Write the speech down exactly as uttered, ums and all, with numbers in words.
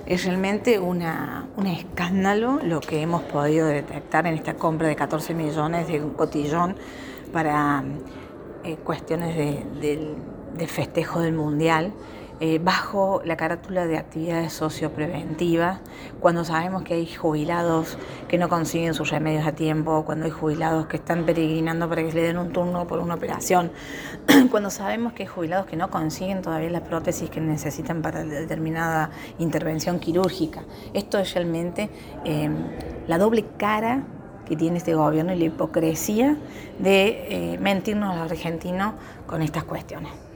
Es realmente una, un escándalo lo que hemos podido detectar en esta compra de catorce millones de un cotillón para eh, cuestiones de, de, de festejo del Mundial, eh, bajo la carátula de actividades sociopreventivas, cuando sabemos que hay jubilados que no consiguen sus remedios a tiempo, cuando hay jubilados que están peregrinando para que se le den un turno por una operación, cuando sabemos que hay jubilados que no consiguen todavía las prótesis que necesitan para determinada intervención quirúrgica. Esto es realmente eh, la doble cara que tiene este gobierno y la hipocresía de eh, mentirnos a los argentinos con estas cuestiones.